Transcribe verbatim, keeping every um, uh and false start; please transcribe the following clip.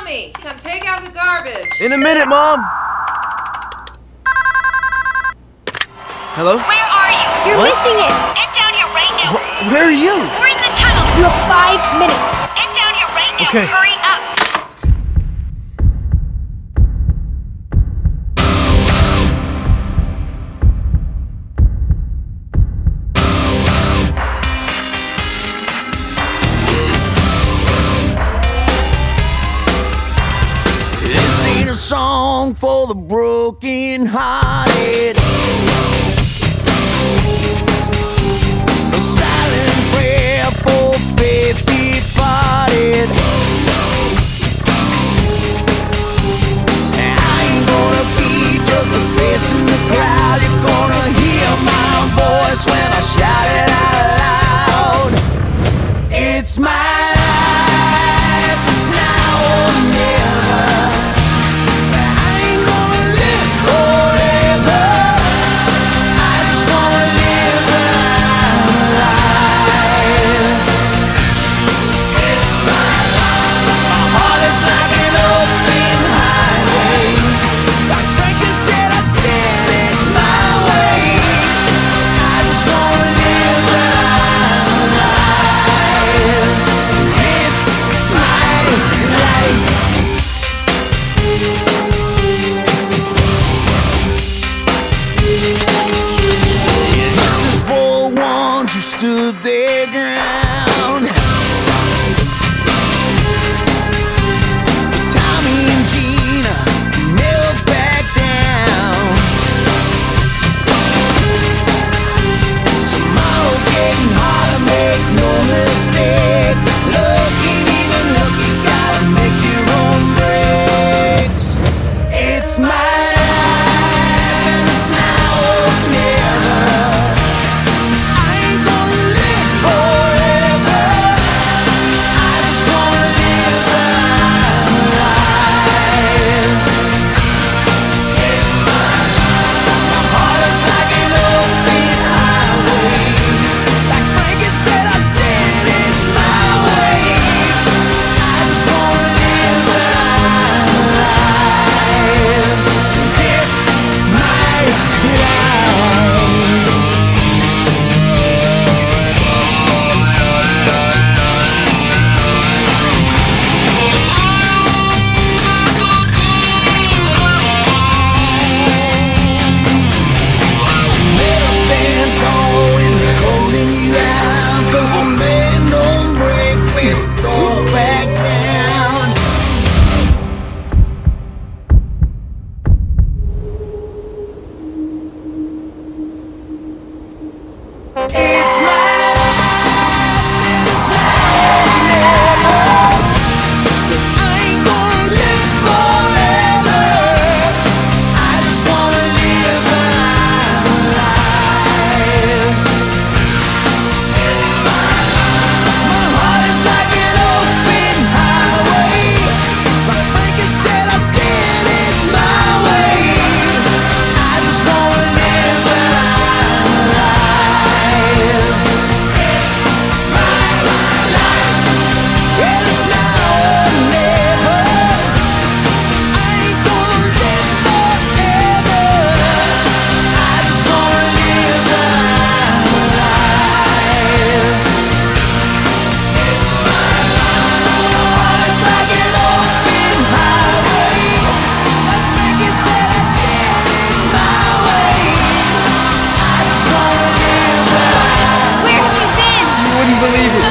Tommy, come take out the garbage. In a minute, Mom. Hello? Where are you? You're What? missing it. Get down here right now. Wh where are you? We're in the tunnel. You have five minutes. Get down here right now. Okay. Hurry up. This ain't a song for the broken hearted. A silent prayer for faith departed. And I ain't gonna be just a face in the crowd. You're gonna hear my voice when I shout it out loud. It's my life, it's now or never. I ain't gonna live forever. I just wanna live when I'm alive. It's my life. My heart is like an open highway. Like Franklin said, I did it my way. I just wanna live when I'm alive. It's my life. This is for the ones who stood their ground. For Tommy and Gina, who never back down. Tomorrow's getting harder, make no mistake. Look, ain't even look, you gotta make your own breaks. It's my life, and it's now or never. I ain't gonna live forever. I just wanna live when I'm alive. It's my life. My heart is like an open highway. Like Frankenstein, I did it my way. I just wanna live when I'm alive. 'Cause it's my life. Better stand tall when they're holding you out. Don't bend, don't break, baby, don't back down. It's my life, and it's now or never. 'Cause I ain't gonna live forever. I just wanna live when I'm alive. It's my life. My heart is like an open highway. Like Franklin said, I did it my way. I just wanna live when I'm alive. It's my life, and it's now or never. I ain't gonna live forever. I just wanna live when I'm alive. It's my life. My heart is like an open highway. Like Franklin said, I did it my way. I just wanna live when I'm alive. Where have you been? You wouldn't believe it.